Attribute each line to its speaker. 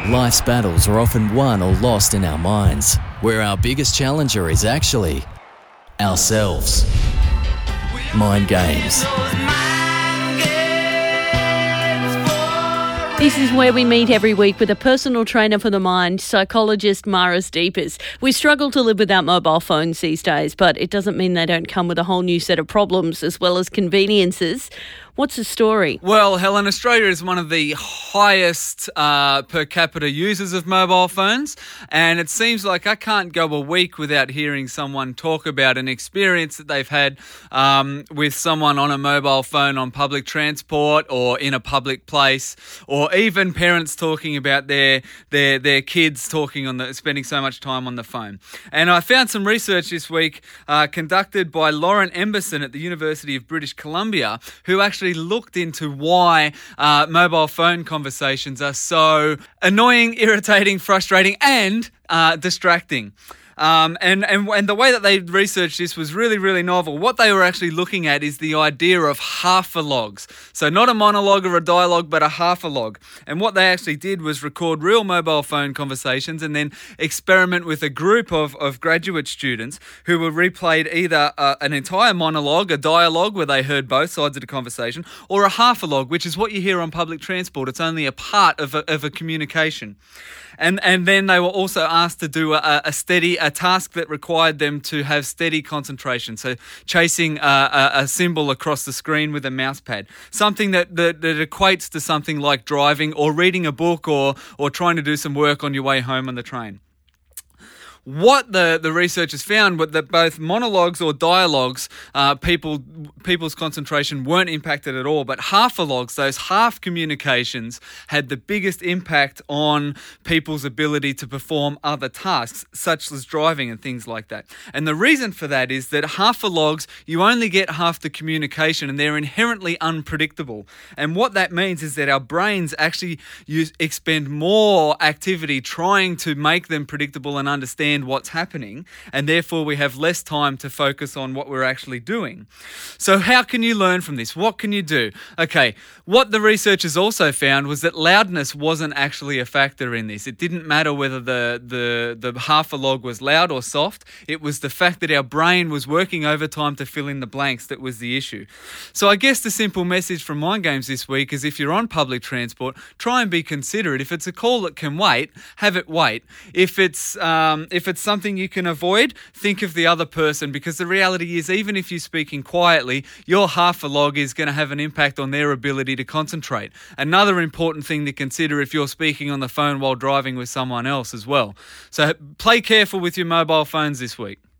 Speaker 1: Life's battles are often won or lost in our minds, where our biggest challenger is actually ourselves. Mind Games.
Speaker 2: This is where we meet every week with a personal trainer for the mind, psychologist Maris Deepers. We struggle to live without mobile phones these days, but it doesn't mean they don't come with a whole new set of problems as well as conveniences. What's the story?
Speaker 3: Well, Helen, Australia is one of the highest per capita users of mobile phones, and it seems like I can't go a week without hearing someone talk about an experience that they've had with someone on a mobile phone on public transport or in a public place, or even parents talking about their kids spending so much time on the phone. And I found some research this week conducted by Lauren Emberson at the University of British Columbia, who actually looked into why mobile phone conversations are so annoying, irritating, frustrating, and distracting. And the way that they researched this was really, really novel. What they were actually looking at is the idea of half-a-logs. So not a monologue or a dialogue, but a half-a-log. And what they actually did was record real mobile phone conversations and then experiment with a group of graduate students who were replayed either an entire monologue, a dialogue where they heard both sides of the conversation, or a half-a-log, which is what you hear on public transport. It's only a part of a communication. And then they were also asked to do a task that required them to have steady concentration. So chasing a symbol across the screen with a mouse pad. Something that equates to something like driving or reading a book or trying to do some work on your way home on the train. What the researchers found was that both monologues or dialogues, people's concentration weren't impacted at all, but half-a-logs, those half communications, had the biggest impact on people's ability to perform other tasks, such as driving and things like that. And the reason for that is that half-a-logs, you only get half the communication, and they're inherently unpredictable. And what that means is that our brains actually expend more activity trying to make them predictable and understand what's happening, and therefore we have less time to focus on what we're actually doing. So how can you learn from this? What can you do? Okay, what the researchers also found was that loudness wasn't actually a factor in this. It didn't matter whether the half-a-log was loud or soft. It was the fact that our brain was working overtime to fill in the blanks that was the issue. So I guess the simple message from Mind Games this week is if you're on public transport, try and be considerate. If it's a call that can wait, have it wait. If it's something you can avoid, think of the other person, because the reality is even if you're speaking quietly, your half-a-log is going to have an impact on their ability to concentrate. Another important thing to consider if you're speaking on the phone while driving with someone else as well. So play careful with your mobile phones this week.